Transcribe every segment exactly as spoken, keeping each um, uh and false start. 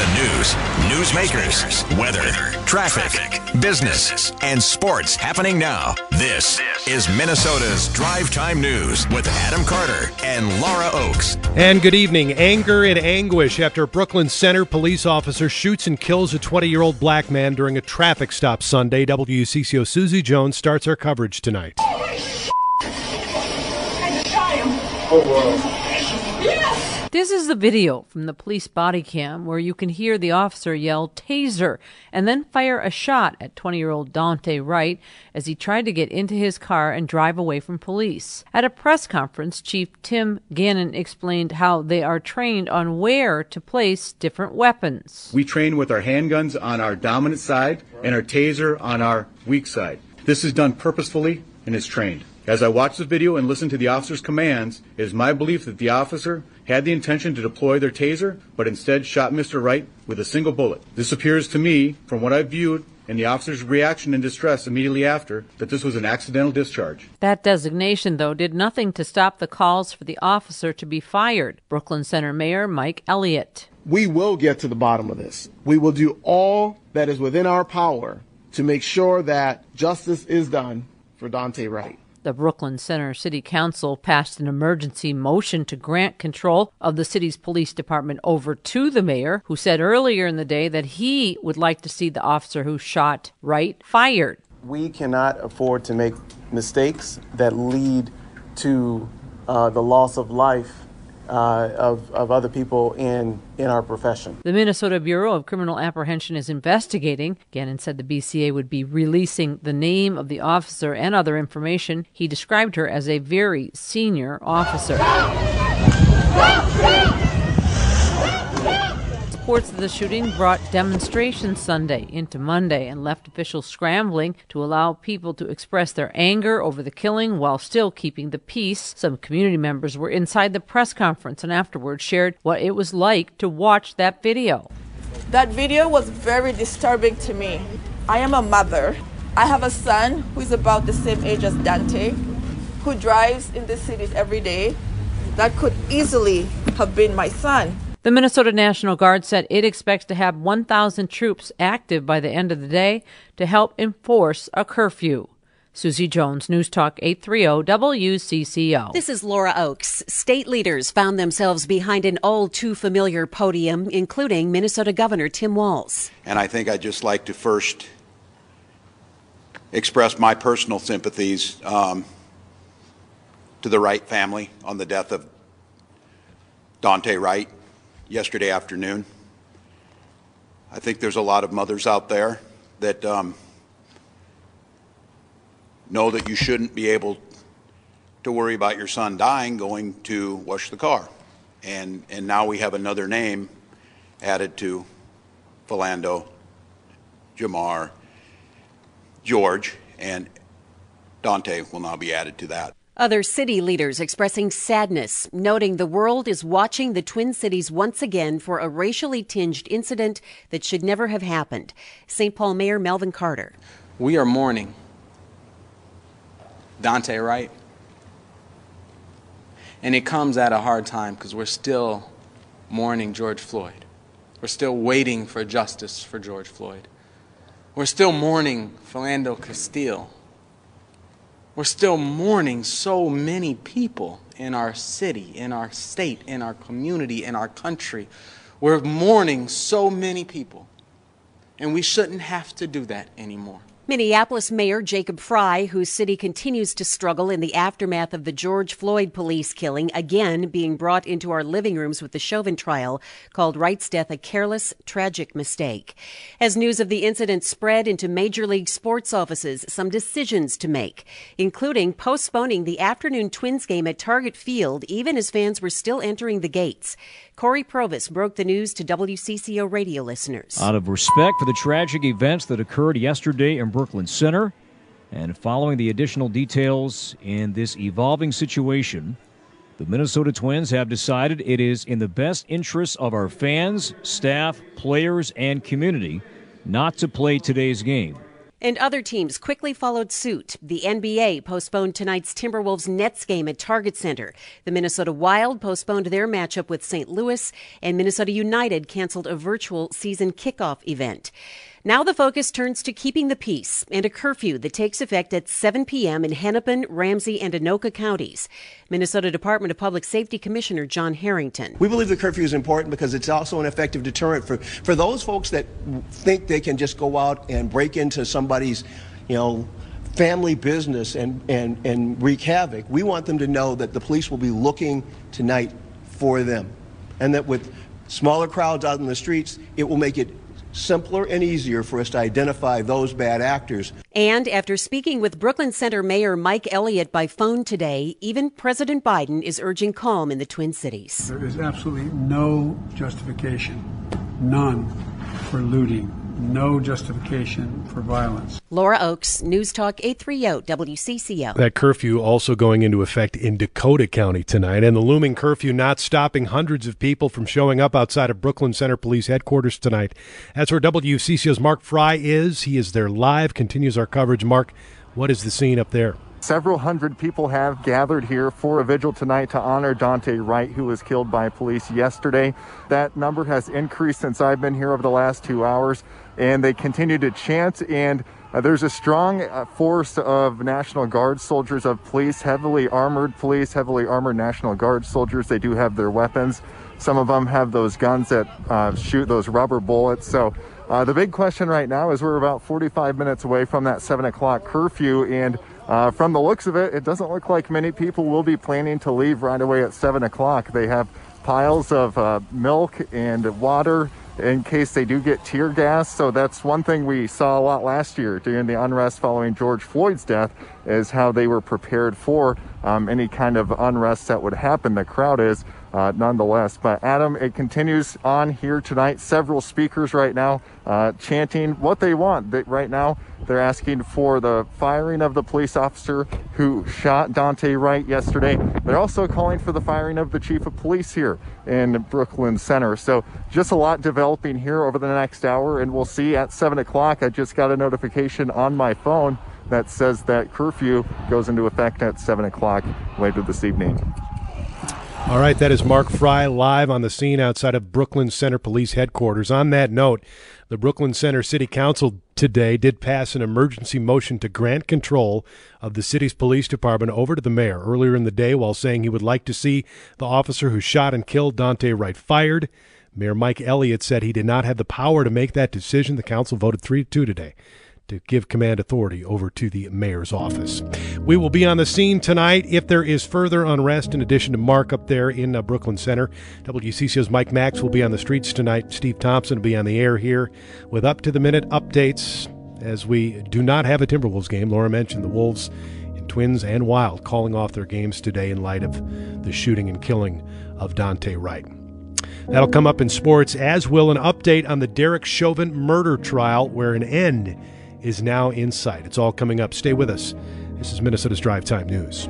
The news, newsmakers, weather, traffic, business, and sports happening now. This is Minnesota's Drive Time News with Adam Carter and Laura Oakes. And good evening. Anger and anguish after Brooklyn Center police officer shoots and kills a twenty-year-old black man during a traffic stop Sunday. W C C O Susie Jones starts our coverage tonight. Oh, wow. This is the video from the police body cam where you can hear the officer yell "taser" and then fire a shot at twenty-year-old Dante Wright as he tried to get into his car and drive away from police. At a press conference, Chief Tim Gannon explained how they are trained on where to place different weapons. We train with our handguns on our dominant side and our taser on our weak side. This is done purposefully and is trained. As I watch the video and listen to the officer's commands, it is my belief that the officer had the intention to deploy their taser, but instead shot Mister Wright with a single bullet. This appears to me, from what I've viewed, and the officer's reaction and distress immediately after, that this was an accidental discharge. That designation, though, did nothing to stop the calls for the officer to be fired. Brooklyn Center Mayor Mike Elliott. We will get to the bottom of this. We will do all that is within our power to make sure that justice is done for Dante Wright. The Brooklyn Center City Council passed an emergency motion to grant control of the city's police department over to the mayor, who said earlier in the day that he would like to see the officer who shot Wright fired. We cannot afford to make mistakes that lead to uh, the loss of life uh, of, of other people in, in our profession. The Minnesota Bureau of Criminal Apprehension is investigating. Gannon said the B C A would be releasing the name of the officer and other information. He described her as a very senior officer. Reports of the shooting brought demonstrations Sunday into Monday and left officials scrambling to allow people to express their anger over the killing while still keeping the peace. Some community members were inside the press conference and afterwards shared what it was like to watch that video. That video was very disturbing to me. I am a mother. I have a son who is about the same age as Dante, who drives in the city every day. That could easily have been my son. The Minnesota National Guard said it expects to have one thousand troops active by the end of the day to help enforce a curfew. Susie Jones, News Talk eight thirty W C C O. This is Laura Oakes. State leaders found themselves behind an all too familiar podium, including Minnesota Governor Tim Walz. And I think I'd just like to first express my personal sympathies um, to the Wright family on the death of Dante Wright yesterday afternoon. I think there's a lot of mothers out there that um, know that you shouldn't be able to worry about your son dying going to wash the car. And, and now we have another name added to Philando, Jamar, George, and Dante will now be added to that. Other city leaders expressing sadness, noting the world is watching the Twin Cities once again for a racially tinged incident that should never have happened. Saint Paul Mayor Melvin Carter. We are mourning Dante Wright. And it comes at a hard time because we're still mourning George Floyd. We're still waiting for justice for George Floyd. We're still mourning Philando Castile. We're still mourning so many people in our city, in our state, in our community, in our country. We're mourning so many people, and we shouldn't have to do that anymore. Minneapolis Mayor Jacob Frey, whose city continues to struggle in the aftermath of the George Floyd police killing, again being brought into our living rooms with the Chauvin trial, called Wright's death a careless, tragic mistake. As news of the incident spread into Major League sports offices, some decisions to make, including postponing the afternoon Twins game at Target Field, even as fans were still entering the gates. Corey Provis broke the news to W C C O radio listeners. Out of respect for the tragic events that occurred yesterday in Brooklyn Center, and following the additional details in this evolving situation, the Minnesota Twins have decided it is in the best interests of our fans, staff, players, and community not to play today's game. And other teams quickly followed suit. The N B A postponed tonight's Timberwolves-Nets game at Target Center. The Minnesota Wild postponed their matchup with Saint Louis, and Minnesota United canceled a virtual season kickoff event. Now the focus turns to keeping the peace and a curfew that takes effect at seven p.m. in Hennepin, Ramsey, and Anoka counties. Minnesota Department of Public Safety Commissioner John Harrington. We believe the curfew is important because it's also an effective deterrent for, for those folks that think they can just go out and break into somebody's, you know, family business and, and, and wreak havoc. We want them to know that the police will be looking tonight for them, and that with smaller crowds out in the streets, it will make it simpler and easier for us to identify those bad actors. And after speaking with Brooklyn Center Mayor Mike Elliott by phone today, even President Biden is urging calm in the Twin Cities. There is absolutely no justification, none, for looting. No justification for violence. Laura Oakes, News Talk eight thirty W C C O. That curfew also going into effect in Dakota County tonight, and the looming curfew not stopping hundreds of people from showing up outside of Brooklyn Center Police Headquarters tonight. That's where W C C O's Mark Fry is. He is there live, continues our coverage. Mark, what is the scene up there? Several hundred people have gathered here for a vigil tonight to honor Daunte Wright, who was killed by police yesterday. That number has increased since I've been here over the last two hours, and they continue to chant. And uh, there's a strong uh, force of National Guard soldiers, of police, heavily armored police, heavily armored National Guard soldiers. They do have their weapons. Some of them have those guns that uh, shoot those rubber bullets. So uh, the big question right now is we're about forty-five minutes away from that seven o'clock curfew, and Uh, from the looks of it, it doesn't look like many people will be planning to leave right away at seven o'clock. They have piles of uh, milk and water in case they do get tear gas. So that's one thing we saw a lot last year during the unrest following George Floyd's death, is how they were prepared for um, any kind of unrest that would happen. The crowd is uh, nonetheless. But Adam, it continues on here tonight. Several speakers right now uh, chanting what they want. They, right now, they're asking for the firing of the police officer who shot Daunte Wright yesterday. They're also calling for the firing of the chief of police here in Brooklyn Center. So just a lot developing here over the next hour, and we'll see at seven o'clock. I just got a notification on my phone that says that curfew goes into effect at seven o'clock later this evening. All right, that is Mark Fry live on the scene outside of Brooklyn Center Police Headquarters. On that note, the Brooklyn Center City Council today did pass an emergency motion to grant control of the city's police department over to the mayor earlier in the day, while saying he would like to see the officer who shot and killed Daunte Wright fired. Mayor Mike Elliott said he did not have the power to make that decision. The council voted three to two today to give command authority over to the mayor's office. We will be on the scene tonight if there is further unrest, in addition to Mark up there in uh, Brooklyn Center. W C C O's Mike Max will be on the streets tonight. Steve Thompson will be on the air here with up-to-the-minute updates, as we do not have a Timberwolves game. Laura mentioned the Wolves and Twins and Wild calling off their games today in light of the shooting and killing of Daunte Wright. That'll come up in sports, as will an update on the Derek Chauvin murder trial, where an end is now in sight. It's all coming up. Stay with us. This is Minnesota's Drive Time News.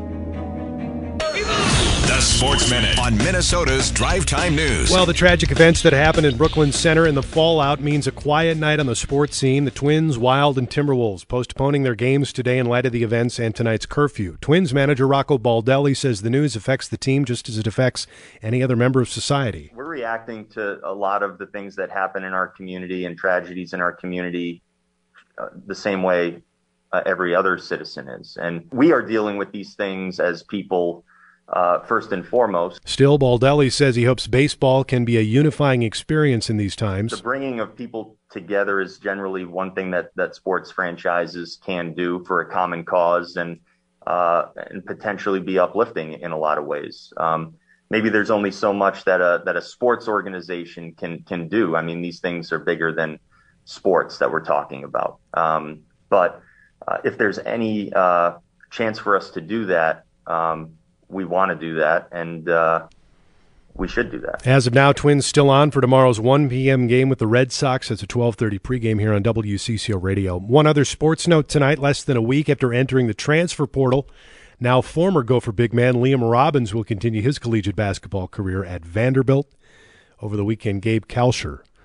The Sports Minute on Minnesota's Drive Time News. Well, the tragic events that happened in Brooklyn Center and the fallout means a quiet night on the sports scene. The Twins, Wild, and Timberwolves postponing their games today in light of the events and tonight's curfew. Twins manager Rocco Baldelli says the news affects the team just as it affects any other member of society. We're reacting to a lot of the things that happen in our community and tragedies in our community Uh, the same way uh, every other citizen is. And we are dealing with these things as people uh, first and foremost. Still, Baldelli says he hopes baseball can be a unifying experience in these times. The bringing of people together is generally one thing that, that sports franchises can do for a common cause, and uh, and potentially be uplifting in a lot of ways. Um, maybe there's only so much that a that a sports organization can can do. I mean, these things are bigger than sports that we're talking about. Um, but uh, if there's any uh, chance for us to do that, um, we want to do that, and uh, we should do that. As of now, Twins still on for tomorrow's one p.m. game with the Red Sox. It's a twelve thirty pregame here on W C C O Radio. One other sports note tonight: less than a week after entering the transfer portal, now former Gopher big man Liam Robbins will continue his collegiate basketball career at Vanderbilt. Over the weekend, Gabe Kalsher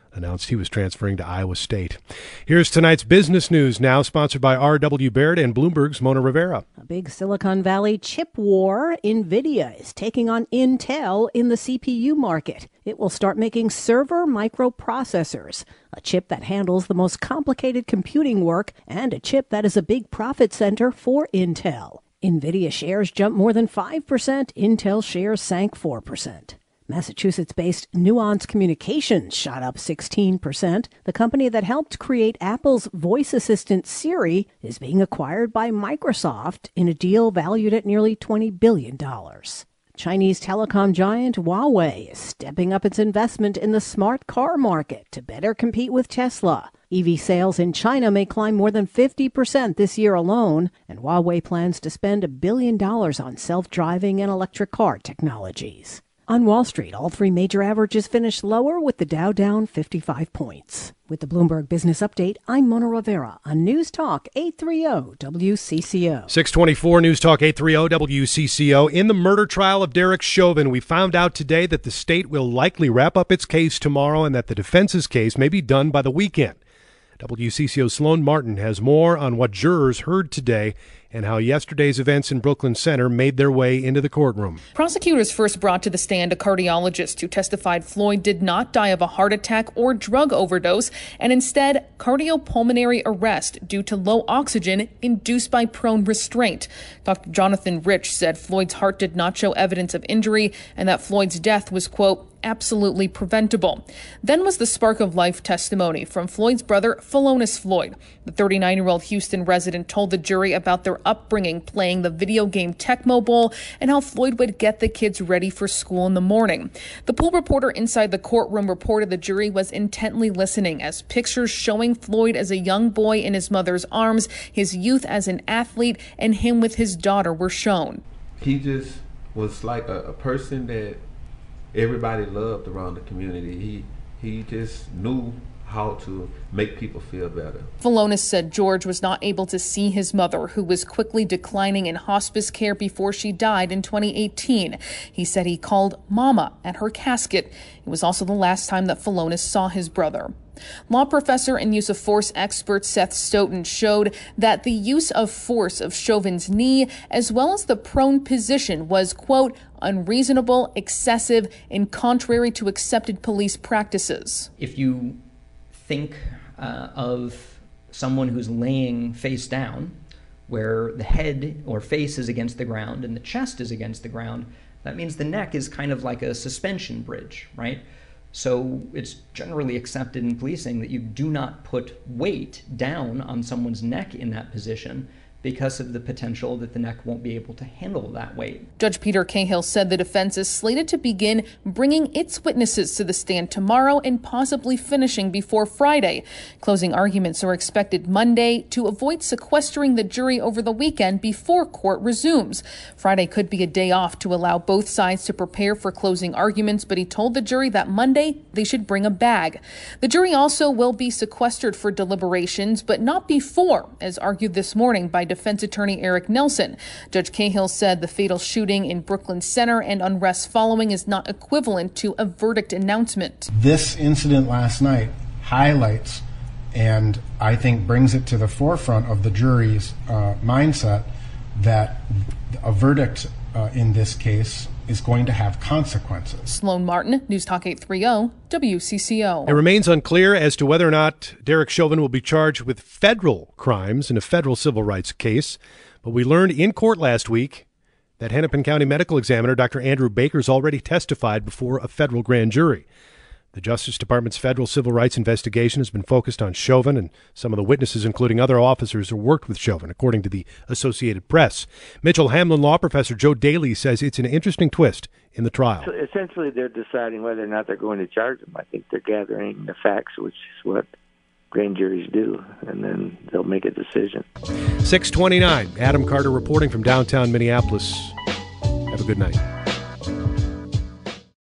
announced he was transferring to Iowa State. Here's tonight's business news now, sponsored by R W. Baird and Bloomberg's Mona Rivera. A big Silicon Valley chip war. NVIDIA is taking on Intel in the C P U market. It will start making server microprocessors, a chip that handles the most complicated computing work and a chip that is a big profit center for Intel. NVIDIA shares jumped more than five percent. Intel shares sank four percent. Massachusetts-based Nuance Communications shot up sixteen percent. The company that helped create Apple's voice assistant Siri is being acquired by Microsoft in a deal valued at nearly twenty billion dollars. Chinese telecom giant Huawei is stepping up its investment in the smart car market to better compete with Tesla. E V sales in China may climb more than fifty percent this year alone, and Huawei plans to spend a billion dollars on self-driving and electric car technologies. On Wall Street, all three major averages finished lower, with the Dow down fifty-five points. With the Bloomberg Business Update, I'm Mona Rivera on News Talk eight thirty W C C O. six twenty-four News Talk eight thirty W C C O. In the murder trial of Derek Chauvin, we found out today that the state will likely wrap up its case tomorrow and that the defense's case may be done by the weekend. W C C O's Sloan Martin has more on what jurors heard today and how yesterday's events in Brooklyn Center made their way into the courtroom. Prosecutors first brought to the stand a cardiologist who testified Floyd did not die of a heart attack or drug overdose, and instead cardiopulmonary arrest due to low oxygen induced by prone restraint. Doctor Jonathan Rich said Floyd's heart did not show evidence of injury and that Floyd's death was, quote, absolutely preventable. Then was the spark of life testimony from Floyd's brother, Philonise Floyd. The thirty-nine-year-old Houston resident told the jury about their upbringing playing the video game Tecmo Bowl and how Floyd would get the kids ready for school in the morning. The pool reporter inside the courtroom reported the jury was intently listening as pictures showing Floyd as a young boy in his mother's arms, his youth as an athlete, and him with his daughter were shown. He just was like a, a person that everybody loved around the community. He he just knew how to make people feel better. Philonise said George was not able to see his mother, who was quickly declining in hospice care before she died in twenty eighteen. He said he called Mama at her casket. It was also the last time that Philonise saw his brother. Law professor and use of force expert Seth Stoughton showed that the use of force of Chauvin's knee, as well as the prone position, was, quote, unreasonable, excessive, and contrary to accepted police practices. If you think uh, of someone who's laying face down, where the head or face is against the ground and the chest is against the ground, that means the neck is kind of like a suspension bridge, right? So it's generally accepted in policing that you do not put weight down on someone's neck in that position because of the potential that the neck won't be able to handle that weight. Judge Peter Cahill said the defense is slated to begin bringing its witnesses to the stand tomorrow and possibly finishing before Friday. Closing arguments are expected Monday to avoid sequestering the jury over the weekend before court resumes. Friday could be a day off to allow both sides to prepare for closing arguments, but he told the jury that Monday they should bring a bag. The jury also will be sequestered for deliberations, but not before, as argued this morning by defense attorney Eric Nelson. Judge Cahill said the fatal shooting in Brooklyn Center and unrest following is not equivalent to a verdict announcement. This incident last night highlights and I think brings it to the forefront of the jury's uh, mindset that a verdict uh, in this case is going to have consequences. Sloan Martin, News Talk eight thirty W C C O. It remains unclear as to whether or not Derek Chauvin will be charged with federal crimes in a federal civil rights case, but we learned in court last week that Hennepin County medical examiner Doctor Andrew Baker's already testified before a federal grand jury. The Justice Department's federal civil rights investigation has been focused on Chauvin and some of the witnesses, including other officers who worked with Chauvin, according to the Associated Press. Mitchell Hamlin law professor Joe Daly says it's an interesting twist in the trial. So essentially, they're deciding whether or not they're going to charge him. I think they're gathering the facts, which is what grand juries do, and then they'll make a decision. six twenty-nine, Adam Carter reporting from downtown Minneapolis. Have a good night.